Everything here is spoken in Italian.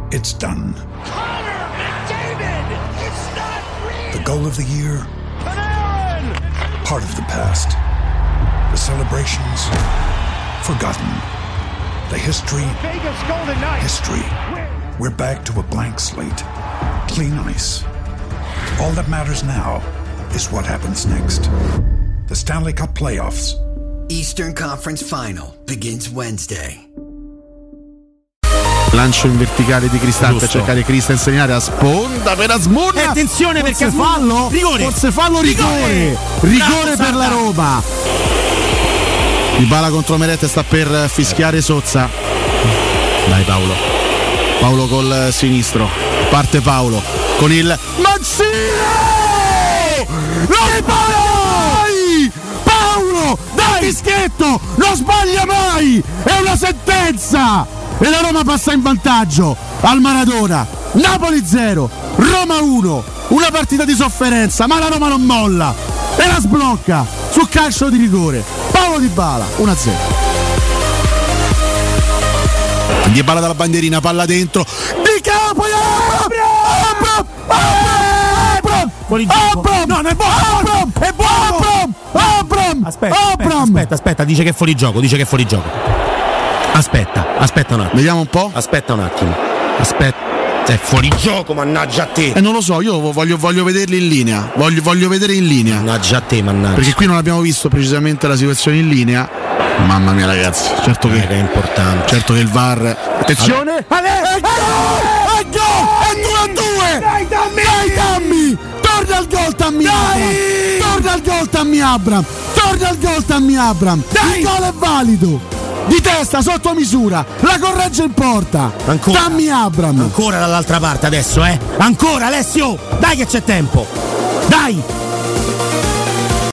It's done. Connor McDavid! It's not real! The goal of the year? Panarin! Part of the past. The celebrations? Forgotten. The history? Vegas Golden Knights! History. We're back to a blank slate. Clean ice. All that matters now is what happens next. The Stanley Cup playoffs. Eastern Conference Final begins Wednesday. Lancio in verticale di Cristante a cercare Christensen in area, sponda per Asmunna. Attenzione perché forse fallo, rigore. Forse fallo, rigore per la Roma. Dybala contro Meret, sta per fischiare Sozza. Dai Paolo col sinistro, parte Paolo con il Mancino. Paolo dai dischetto, non sbaglia mai, è una sentenza. E la Roma passa in vantaggio al Maradona. Napoli 0, Roma 1. Una partita di sofferenza, ma la Roma non molla e la sblocca sul calcio di rigore. Paolo Dybala 1-0. Dybala dalla bandierina, palla dentro di capo. No, non è buono. È buono. Aspetta, dice che è fuori gioco, Aspetta un attimo. Vediamo un po'. Aspetta un attimo. È fuori gioco, mannaggia a te. Non lo so, io voglio vederli in linea. Voglio vedere in linea. Mannaggia a te, Perché qui non abbiamo visto precisamente la situazione in linea. Mamma mia ragazzi, certo che è importante. Certo che il VAR. Attenzione! E gol! È 2-2! Dai Tammy! Torna al gol Tammy Abraham! Il gol è valido! Di testa, sotto misura, la corregge in porta. Ancora. Tammy Abraham. Ancora dall'altra parte adesso, Ancora Alessio! Dai che c'è tempo! Dai!